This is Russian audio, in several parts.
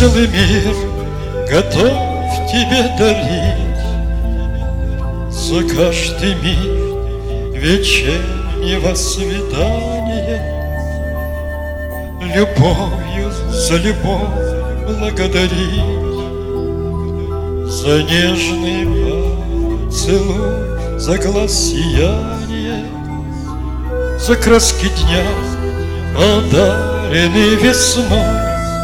целый мир готов тебе дарить за каждый миг вечернего свидания. Любовью за любовь благодарить, за нежный поцелуй, за глаз сияние, за краски дня, подаренные весной,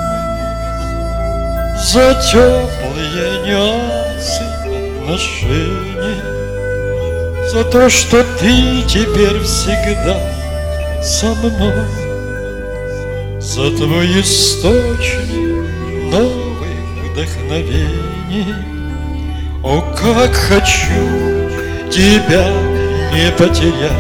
за теплые нюансы отношений, за то, что ты теперь всегда со мной, за твой источник новых вдохновений. О, как хочу тебя не потерять,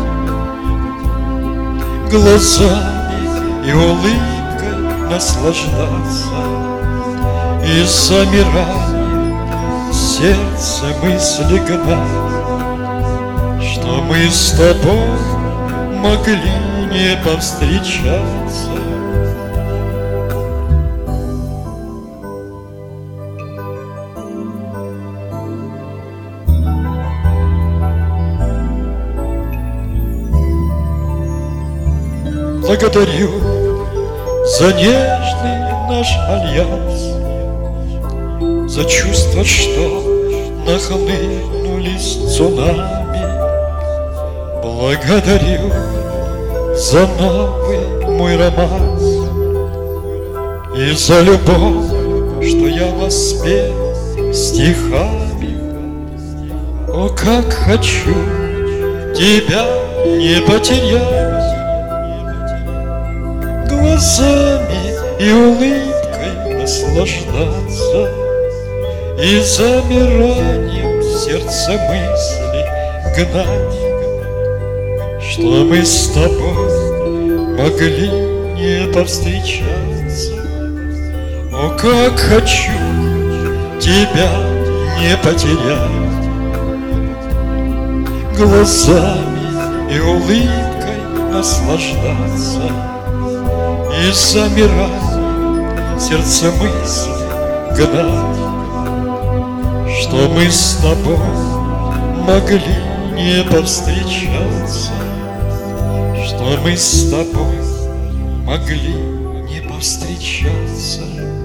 глазами и улыбкой наслаждаться, и замиранием сердце мысли гнать, что мы с тобой могли не повстречаться. Благодарю за нежный наш альянс, за чувства, что нахлынулись цунами. Благодарю за новый мой романс и за любовь, что я воспел стихами. О, как хочу тебя не потерять, глазами и улыбкой наслаждаться, и замиранием сердце мысли гнать, что мы с тобой могли не повстречаться. О, как хочу тебя не потерять, глазами и улыбкой наслаждаться, и замирать сердце мысли гнать, что мы с тобой могли не повстречаться, что мы с тобой могли не повстречаться.